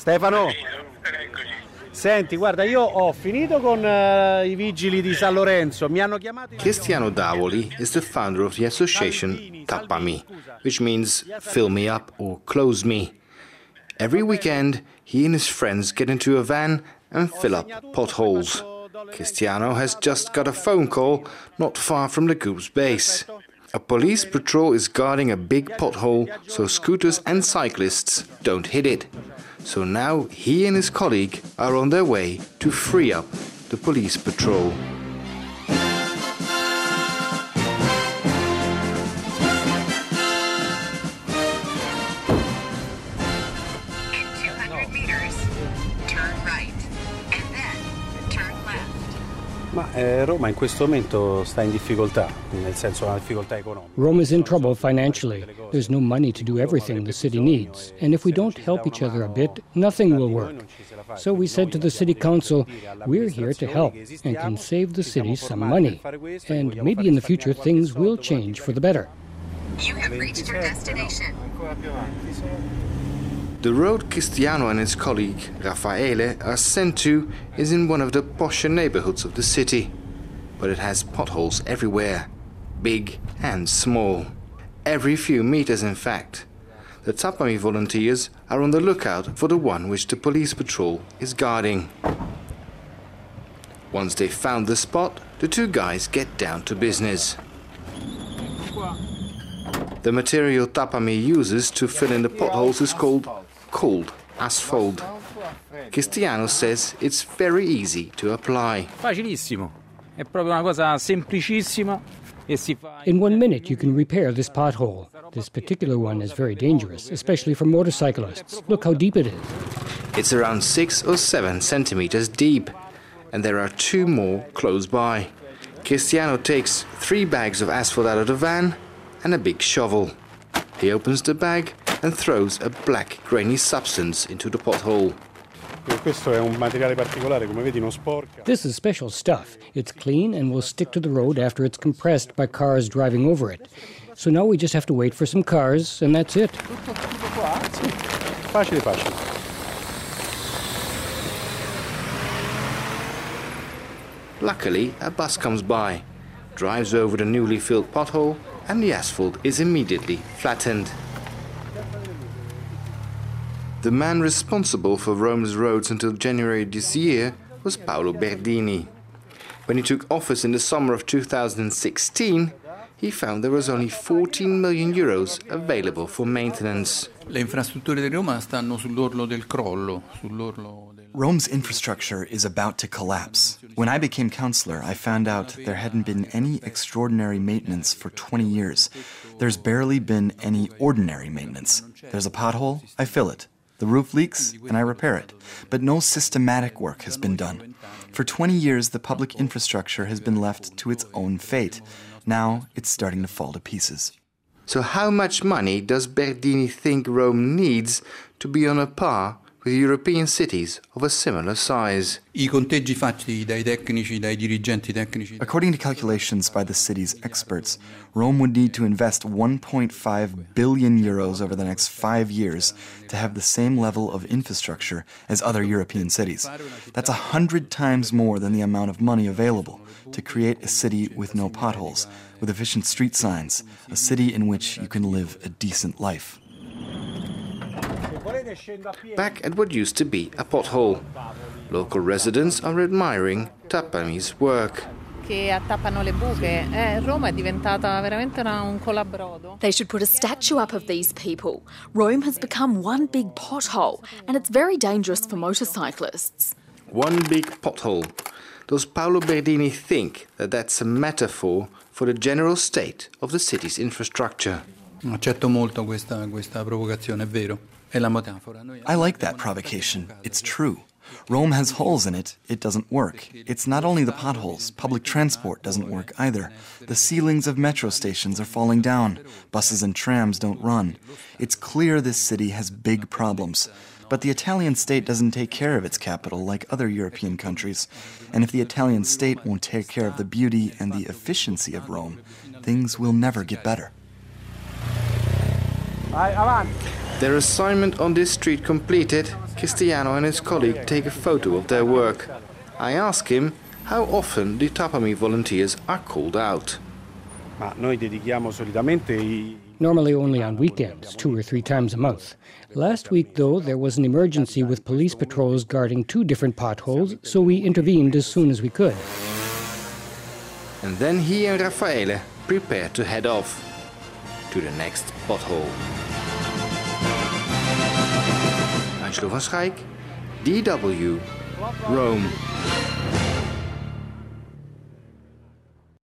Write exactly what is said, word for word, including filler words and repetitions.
Stefano? Senti, guarda, io ho finito con uh, i vigili di San Lorenzo. Mi hanno chiamato. Cristiano Davoli is the founder of the association Tappami, which means fill me up or close me. Every weekend, he and his friends get into a van and fill up potholes. Cristiano has just got a phone call not far from the group's base. A police patrol is guarding a big pothole so scooters and cyclists don't hit it. So now he and his colleague are on their way to free up the police patrol. In two hundred meters, turn right, and then turn left. Ma eh, Roma in questo momento sta in difficoltà, nel senso una difficoltà economica. Rome is in trouble financially. There's no money to do everything the city needs. And if we don't help each other a bit, nothing will work. So we said to the city council, we're here to help and can save the city some money. And maybe in the future things will change for the better. You have reached your destination. The road Cristiano and his colleague Raffaele are sent to is in one of the posher neighborhoods of the city, but it has potholes everywhere, big and small. Every few meters, in fact. The Tappami volunteers are on the lookout for the one which the police patrol is guarding. Once they've found the spot, the two guys get down to business. The material Tappami uses to fill in the potholes is called cold asphalt. Cristiano says it's very easy to apply. Facilissimo. È proprio una cosa semplicissima. In one minute you can repair this pothole. This particular one is very dangerous, especially for motorcyclists. Look how deep it is. It's around six or seven centimeters deep, and there are two more close by. Cristiano takes three bags of asphalt out of the van and a big shovel. He opens the bag and throws a black grainy substance into the pothole. This is special stuff. It's clean and will stick to the road after it's compressed by cars driving over it. So now we just have to wait for some cars, and that's it. Facile, facile. Luckily, a bus comes by, drives over the newly filled pothole, and the asphalt is immediately flattened. The man responsible for Rome's roads until January this year was Paolo Berdini. When he took office in the summer of two thousand sixteen, he found there was only fourteen million euros available for maintenance. Le infrastrutture di Roma stanno sull'orlo del crollo, sull'orlo del... Rome's infrastructure is about to collapse. When I became councillor, I found out there hadn't been any extraordinary maintenance for twenty years. There's barely been any ordinary maintenance. There's a pothole, I fill it. The roof leaks, and I repair it. But no systematic work has been done. For twenty years, the public infrastructure has been left to its own fate. Now it's starting to fall to pieces. So how much money does Berdini think Rome needs to be on a par with European cities of a similar size? I conteggi fatti dai tecnici, dai dirigenti tecnici. According to calculations by the city's experts, Rome would need to invest one point five billion euros over the next five years to have the same level of infrastructure as other European cities. That's a hundred times more than the amount of money available to create a city with no potholes, with efficient street signs, a city in which you can live a decent life. Back at what used to be a pothole, local residents are admiring Tappami's work. Che attappano le buche. Eh, Roma è diventata veramente una, un colabrodo. They should put a statue up of these people. Rome has become one big pothole, and it's very dangerous for motorcyclists. One big pothole. Does Paolo Berdini think that that's a metaphor for the general state of the city's infrastructure? Accetto molto questa, questa provocazione, è vero. È la metafora. I like that provocation. It's true. Rome has holes in it. It doesn't work. It's not only the potholes. Public transport doesn't work either. The ceilings of metro stations are falling down. Buses and trams don't run. It's clear this city has big problems. But the Italian state doesn't take care of its capital like other European countries. And if the Italian state won't take care of the beauty and the efficiency of Rome, things will never get better. Their assignment on this street completed, Cristiano and his colleague take a photo of their work. I ask him how often the Tapami volunteers are called out. Ma noi dedichiamo solitamente i... Normally only on weekends, two or three times a month. Last week, though, there was an emergency with police patrols guarding two different potholes, so we intervened as soon as we could. And then he and Raffaele prepare to head off to the next pothole. Angelo van Schaik, D W, Rome.